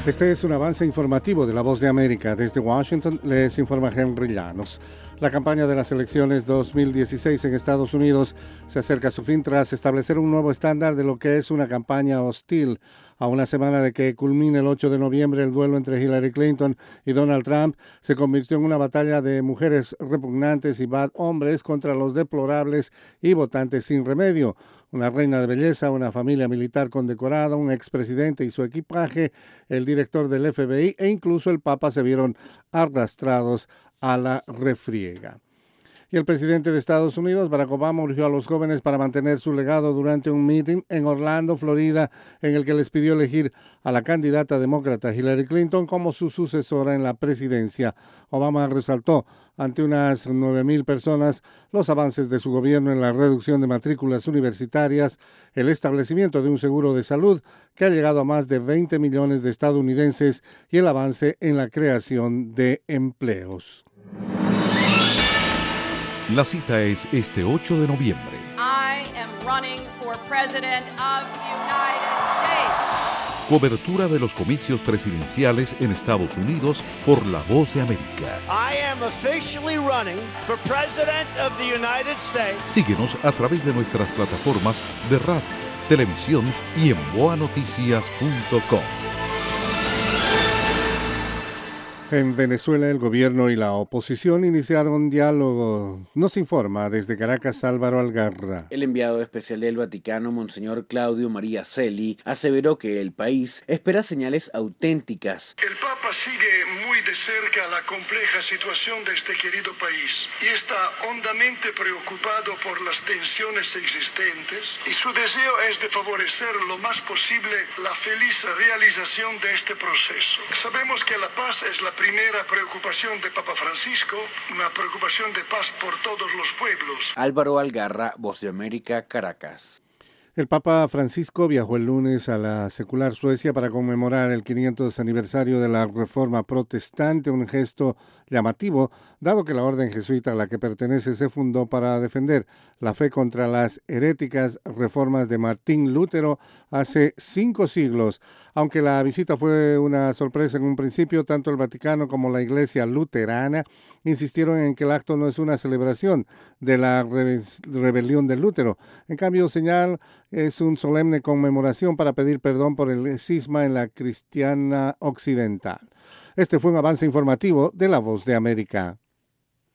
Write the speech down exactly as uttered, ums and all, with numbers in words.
Este es un avance informativo de La Voz de América. Desde Washington les informa Henry Llanos. La campaña de las elecciones dos mil dieciséis en Estados Unidos se acerca a su fin tras establecer un nuevo estándar de lo que es una campaña hostil. A una semana de que culmine el ocho de noviembre el duelo entre Hillary Clinton y Donald Trump, se convirtió en una batalla de mujeres repugnantes y bad hombres contra los deplorables y votantes sin remedio. Una reina de belleza, una familia militar condecorada, un expresidente y su equipaje, el director del F B I e incluso el Papa se vieron arrastrados a la refriega. Y el presidente de Estados Unidos, Barack Obama, urgió a los jóvenes para mantener su legado durante un meeting en Orlando, Florida, en el que les pidió elegir a la candidata demócrata Hillary Clinton como su sucesora en la presidencia. Obama resaltó ante unas nueve mil personas los avances de su gobierno en la reducción de matrículas universitarias, el establecimiento de un seguro de salud que ha llegado a más de veinte millones de estadounidenses y el avance en la creación de empleos. La cita es este ocho de noviembre. I am running for president of the United States. Cobertura de los comicios presidenciales en Estados Unidos por La Voz de América. I am officially running for president of the United States. Síguenos a través de nuestras plataformas de radio, televisión y en boa noticias punto com. En Venezuela, el gobierno y la oposición iniciaron diálogo. Nos informa desde Caracas Álvaro Algarra. El enviado especial del Vaticano, Monseñor Claudio María Celi, aseveró que el país espera señales auténticas. El Papa sigue muy de cerca la compleja situación de este querido país y está hondamente preocupado por las tensiones existentes y su deseo es de favorecer lo más posible la feliz realización de este proceso. Sabemos que la paz es la primera preocupación de Papa Francisco, una preocupación de paz por todos los pueblos. Álvaro Algarra, Voz de América, Caracas. El Papa Francisco viajó el lunes a la secular Suecia para conmemorar el quinientos aniversario de la Reforma Protestante, un gesto llamativo, dado que la orden jesuita a la que pertenece se fundó para defender la fe contra las heréticas reformas de Martín Lutero hace cinco siglos. Aunque la visita fue una sorpresa en un principio, tanto el Vaticano como la Iglesia luterana insistieron en que el acto no es una celebración de la rebe- rebelión de Lutero. En cambio, señal es una solemne conmemoración para pedir perdón por el cisma en la cristiana occidental. Este fue un avance informativo de La Voz de América.